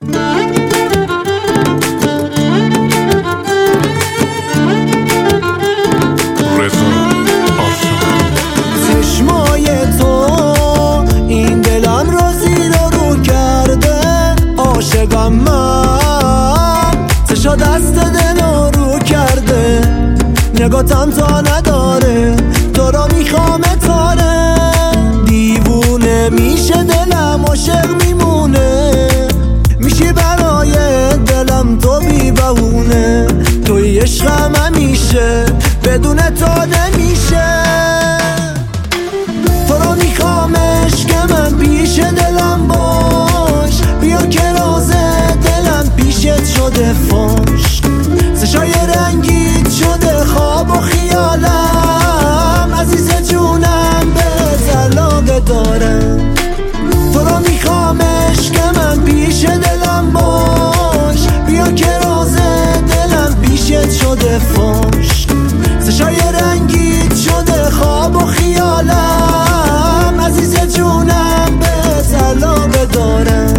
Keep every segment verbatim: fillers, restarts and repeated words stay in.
چشمای تو این دلم رو زیر و رو کرده، عاشقم من چشا دست دل رو رو کرده، نگاتم تا نداره تو رو میخوام تاره، دیوونه میشه دلم عاشق میمونه، میشی برای دلم تو بی بهونه، توی عشقم همیشه بدون تو نمیشه، تو رو میخوامش که من پیش دلم باش، بیا که راز دلم پیشت شده فاش، چشای رنگیت شده خواب و خیالم، عزیز جونم به علاقه دارم، تو رو میخوامش که من پیش دلم باش، بیا که راز دلم پیشت شده فاش، چشای رنگیت شده خواب و خیالم، عزیز جونم به علاقه دارم.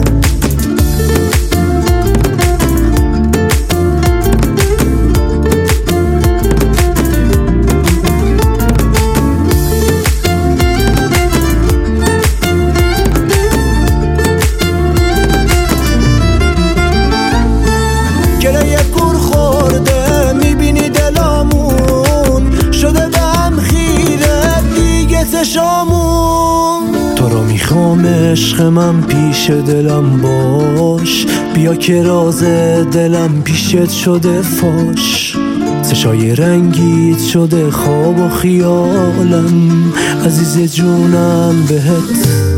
گره کور خورده میبینی دلامون شده به هم خیره دیگه چشامون، تو رو میخوام عشق من پیش دلم باش، بیا که راز دلم پیشت شده فاش، چشای رنگیت شده خواب و خیالم، عزیز جونم بهت